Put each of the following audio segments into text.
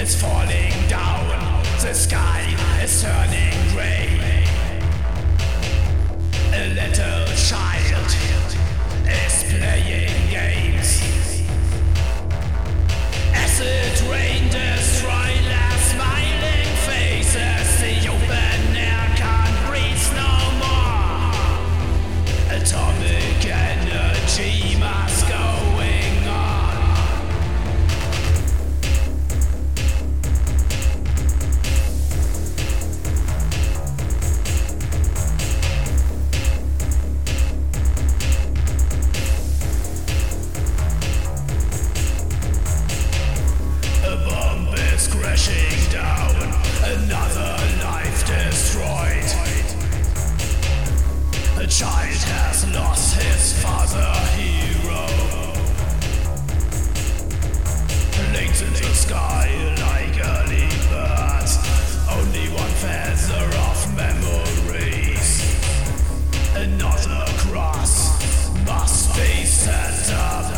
is falling down, the sky is turning grey. A little child is playing games. Acid rain destroy their smiling faces. The open air can't breathe no more. Atomic energy must going on. Crashing down, another life destroyed. A child has lost his father hero. Linked in the sky like early birds, only one feather of memories. Another cross must be set up.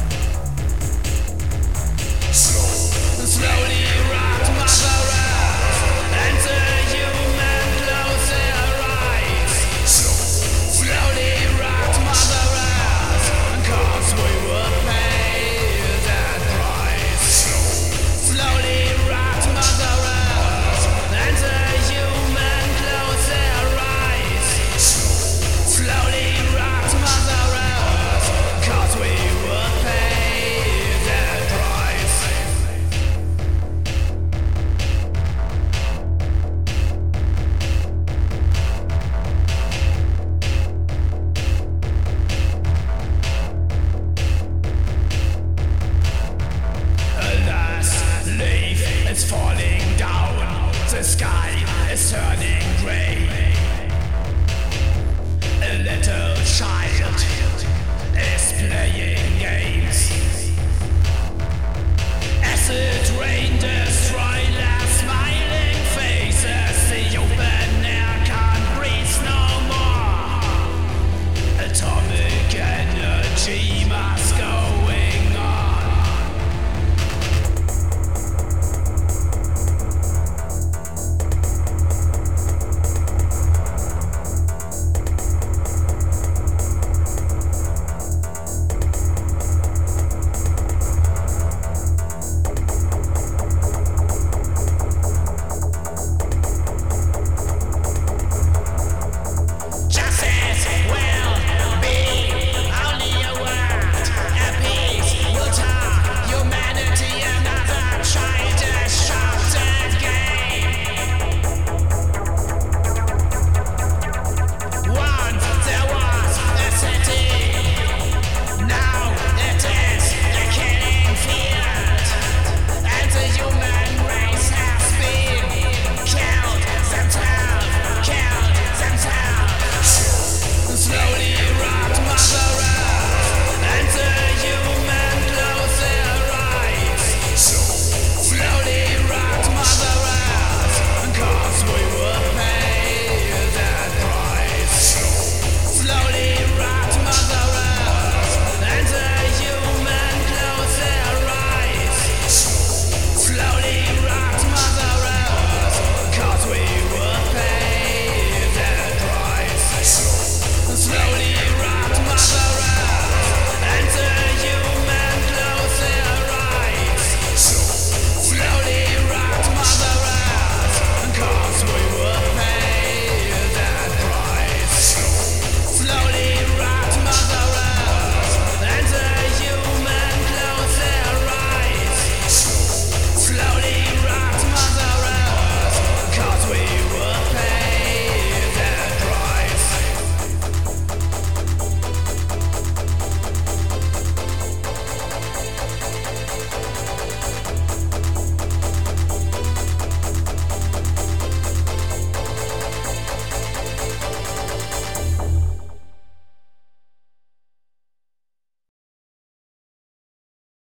Slowly rocked Mother Earth, and the human closed their eyes. Slowly rocked Mother Earth, 'cause we would pay that price. Slowly rocked Mother Earth, and the human closed their eyes. Slowly rocked Mother Earth, 'cause we would pay that price. It's falling down, the sky is turning grey.